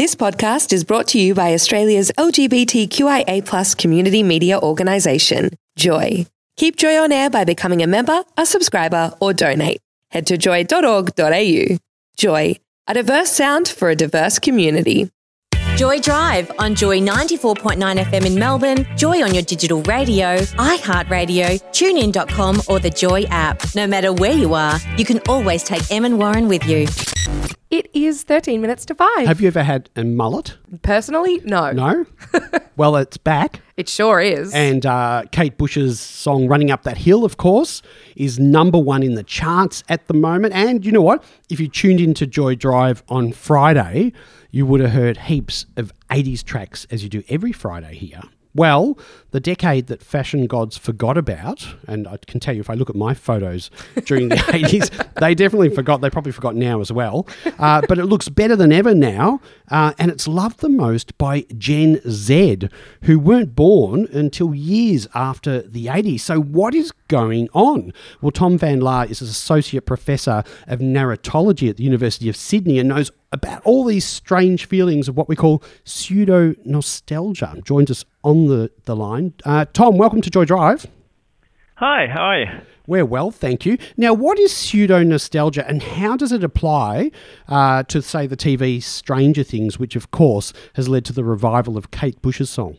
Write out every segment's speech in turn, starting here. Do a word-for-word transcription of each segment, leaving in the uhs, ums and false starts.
This podcast is brought to you by Australia's L G B T Q I A plus community media organisation, Joy. Keep Joy on air by becoming a member, a subscriber or donate. Head to joy dot org dot a u. Joy, a diverse sound for a diverse community. Joy Drive on Joy ninety-four point nine F M in Melbourne, Joy on your digital radio, iHeartRadio, tune in dot com or the Joy app. No matter where you are, you can always take Em and Warren with you. It is thirteen minutes to five. Have you ever had a mullet? Personally, no. No? Well, it's back. It sure is. And uh, Kate Bush's song Running Up That Hill, of course, is number one in the charts at the moment. And you know what? If you tuned into Joy Drive on Friday, you would have heard heaps of eighties tracks, as you do every Friday here. Well, the decade that fashion gods forgot about, and I can tell you if I look at my photos during the eighties, they definitely forgot. They probably forgot now as well. Uh, but it looks better than ever now, uh, and it's loved the most by Gen Z, who weren't born until years after the eighties. So what is going on? Well, Tom Van Laar is an Associate Professor of Narratology at the University of Sydney and knows about all these strange feelings of what we call pseudo-nostalgia. Joins us on the, the line. Uh, Tom, welcome to Joy Drive. Hi, how are you? We're well, thank you. Now, what is pseudo-nostalgia and how does it apply uh, to, say, the T V Stranger Things, which, of course, has led to the revival of Kate Bush's song?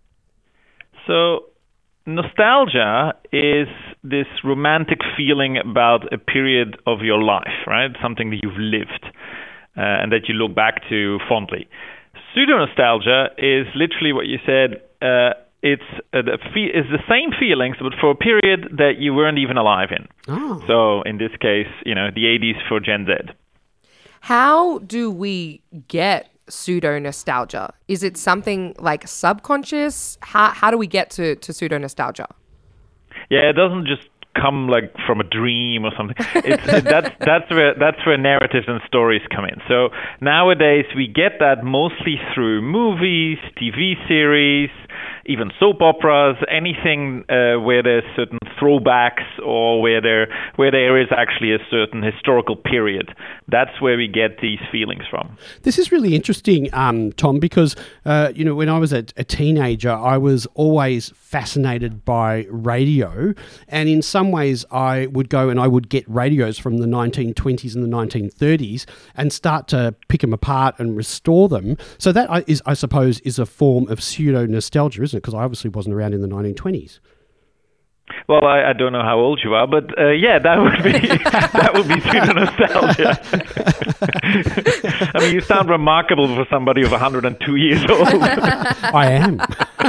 So, nostalgia is this romantic feeling about a period of your life, right? Something that you've lived. Uh, and that you look back to fondly. Pseudo-nostalgia is literally what you said. Uh, it's uh, the fe- is the same feelings, but for a period that you weren't even alive in. Oh. So in this case, you know, the eighties for Gen Z. How do we get pseudo-nostalgia? Is it something like subconscious? How how do we get to, to pseudo-nostalgia? Yeah, it doesn't just come like from a dream or something. It's, that's that's where that's where narratives and stories come in. So nowadays we get that mostly through movies, T V series, even soap operas, anything uh, where there's certain throwbacks or where there where there is actually a certain historical period. That's where we get these feelings from. This is really interesting, um, Tom, because uh, you know when I was a, a teenager, I was always fascinated by radio, and in some ways I would go and I would get radios from the nineteen twenties and the nineteen thirties and start to pick them apart and restore them. So that is, I suppose, is a form of pseudo-nostalgia, isn't it? Because I obviously wasn't around in the nineteen twenties. Well, I, I don't know how old you are, but uh, yeah, that would be that would be pseudo-nostalgia. I mean, you sound remarkable for somebody of one hundred two years old. I am.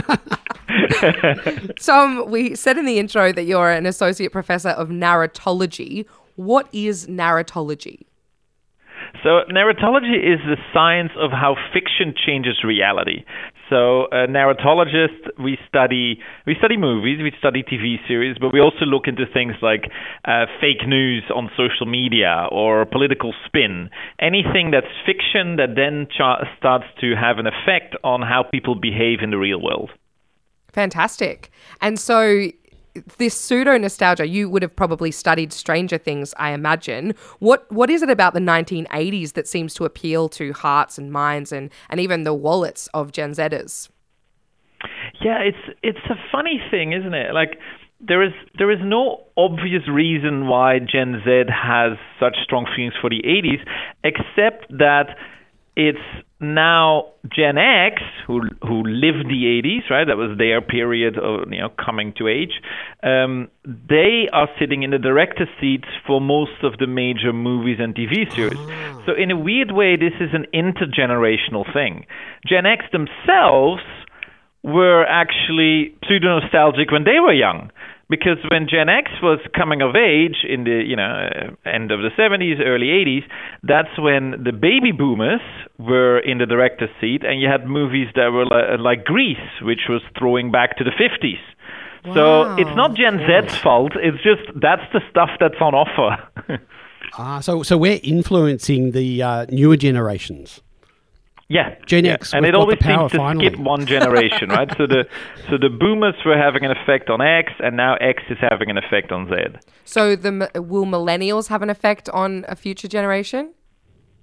Tom, we said in the intro that you're an associate professor of narratology. What is narratology? So narratology is the science of how fiction changes reality. So uh, narratologists, we study we study movies, we study T V series, but we also look into things like uh, fake news on social media or political spin. Anything that's fiction that then cha- starts to have an effect on how people behave in the real world. Fantastic. And so this pseudo-nostalgia, you would have probably studied Stranger Things, I imagine. What What is it about the nineteen eighties that seems to appeal to hearts and minds and, and even the wallets of Gen Zers? Yeah, it's it's a funny thing, isn't it? Like, there is there is no obvious reason why Gen Z has such strong feelings for the eighties, except that it's now Gen X who who lived the eighties, right? That was their period of, you know, coming to age. Um, they are sitting in the director's seats for most of the major movies and T V series. Oh. So in a weird way, this is an intergenerational thing. Gen X themselves were actually pseudo-nostalgic when they were young. Because when Gen X was coming of age in the, you know, end of the seventies, early eighties, that's when the baby boomers were in the director's seat, and you had movies that were like, like Grease, which was throwing back to the fifties. Wow. So it's not Gen Z's fault. It's just that's the stuff that's on offer. ah, so so we're influencing the uh, newer generations. Yeah, Gen yeah. X, and it always seems to finally. skip one generation, right? So the so the boomers were having an effect on X, and now X is having an effect on Z. So the will millennials have an effect on a future generation?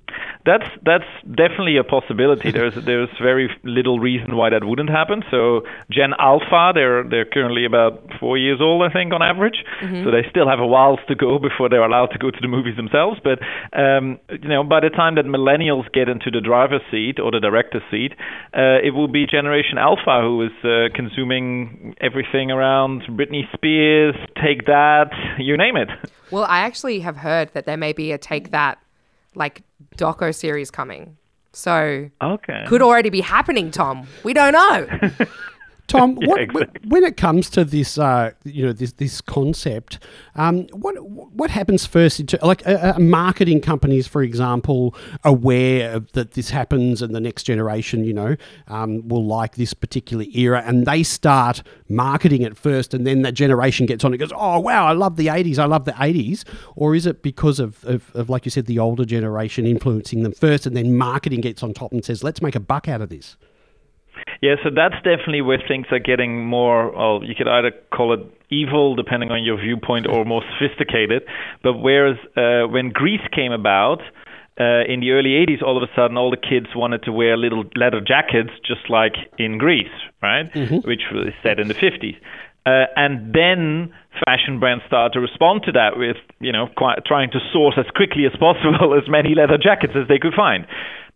that's that's definitely a possibility. There's there's very little reason why that wouldn't happen. So Gen Alpha, they're they're currently about four years old, I think, on average. Mm-hmm. So they still have a while to go before they're allowed to go to the movies themselves. But um, you know, by the time that millennials get into the driver's seat or the director's seat, uh, it will be Generation Alpha who is uh, consuming everything around Britney Spears, Take That, you name it. Well, I actually have heard that there may be a Take That like doco series coming. So okay. could already be happening, Tom. We don't know. Tom, yeah, what, exactly. when it comes to this, uh, you know, this this concept, um, what what happens first? Into, like, uh, uh, marketing companies, for example, aware of that this happens, and the next generation, you know, um, will like this particular era, and they start marketing it first, and then that generation gets on and goes, "Oh wow, I love the eighties, I love the eighties," or is it because of, of, of, like you said, the older generation influencing them first, and then marketing gets on top and says, "Let's make a buck out of this"? Yeah, so that's definitely where things are getting more, well, you could either call it evil, depending on your viewpoint, or more sophisticated. But whereas uh, when Grease came about, uh, in the early eighties, all of a sudden all the kids wanted to wear little leather jackets, just like in Grease, right? Mm-hmm. Which was set in the fifties. Uh, and then fashion brands started to respond to that with, you know, quite, trying to source as quickly as possible as many leather jackets as they could find.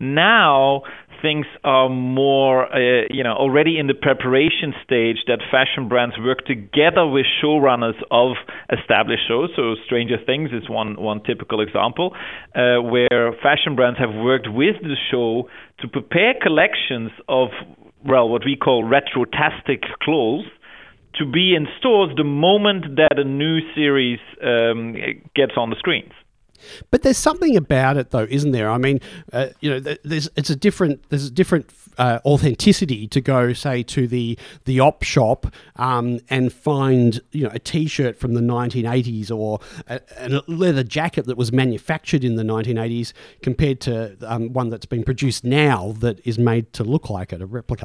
Now things are more, uh, you know, already in the preparation stage that fashion brands work together with showrunners of established shows. So Stranger Things is one one typical example, uh, where fashion brands have worked with the show to prepare collections of, well, what we call retrotastic clothes, to be in stores the moment that a new series um, gets on the screens. But there's something about it, though, isn't there? I mean, uh, you know, there's it's a different there's a different uh, authenticity to go, say, to the the op shop um, and find, you know, a T-shirt from the nineteen eighties or a, a leather jacket that was manufactured in the nineteen eighties compared to um, one that's been produced now that is made to look like it, a replica.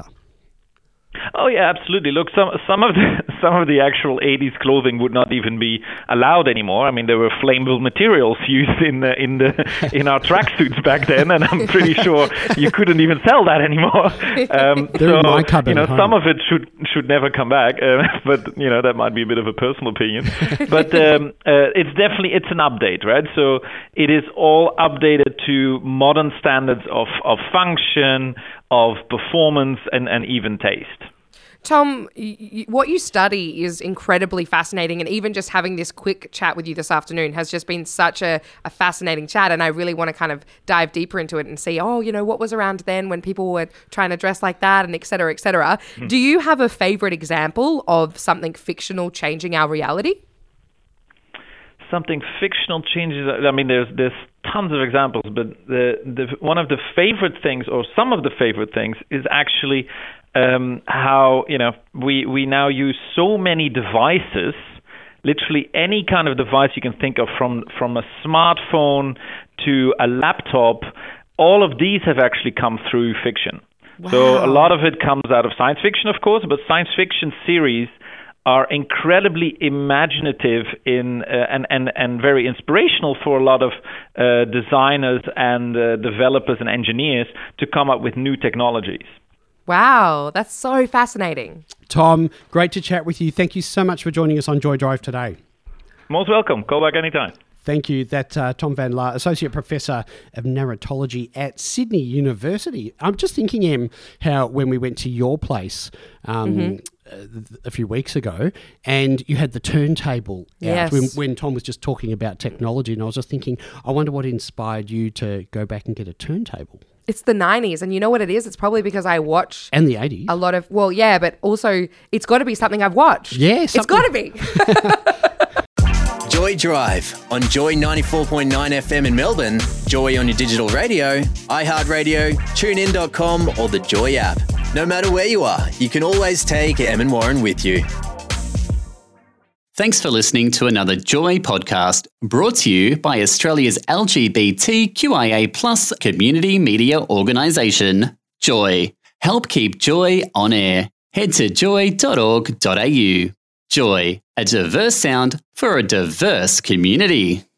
Oh yeah, absolutely. Look, some some of the some of the actual eighties clothing would not even be allowed anymore. I mean, there were flammable materials used in the, in the in our tracksuits back then, and I'm pretty sure you couldn't even sell that anymore. Um, They're so in my cupboard you know, at home. some of it should should never come back. Uh, but you know, that might be a bit of a personal opinion. But um, uh, it's definitely it's an update, right? So it is all updated to modern standards of of function, of performance, and, and even taste. Tom, y- y- what you study is incredibly fascinating, and even just having this quick chat with you this afternoon has just been such a, a fascinating chat, and I really want to kind of dive deeper into it and see, oh, you know, what was around then when people were trying to dress like that, and et cetera, et cetera. Mm. Do you have a favorite example of something fictional changing our reality? Something fictional changes. I mean, there's there's tons of examples, but the the one of the favorite things, or some of the favorite things, is actually um, how you know we we now use so many devices. Literally any kind of device you can think of, from from a smartphone to a laptop. All of these have actually come through fiction. Wow. So a lot of it comes out of science fiction, of course, but science fiction series are incredibly imaginative in uh, and, and, and very inspirational for a lot of uh, designers and uh, developers and engineers to come up with new technologies. Wow, that's so fascinating. Tom, great to chat with you. Thank you so much for joining us on Joy Drive today. Most welcome. Call back anytime. Thank you. That uh, Tom Van Laar, Associate Professor of Narratology at Sydney University. I'm just thinking, Em, how when we went to your place um, mm-hmm. a few weeks ago, and you had the turntable yes. out when, when Tom was just talking about technology, and I was just thinking, I wonder what inspired you to go back and get a turntable. It's the nineties, and you know what it is? It's probably because I watch... And the eighties. A lot of... Well, yeah, but also it's got to be something I've watched. Yeah, It's got to be. Joy Drive on Joy ninety-four point nine F M in Melbourne, Joy on your digital radio, iHeartRadio, tune in dot com or the Joy app. No matter where you are, you can always take Em and Warren with you. Thanks for listening to another Joy podcast brought to you by Australia's L G B T Q I A plus community media organisation, Joy. Help keep Joy on air. Head to joy dot org dot a u. Joy, a diverse sound for a diverse community.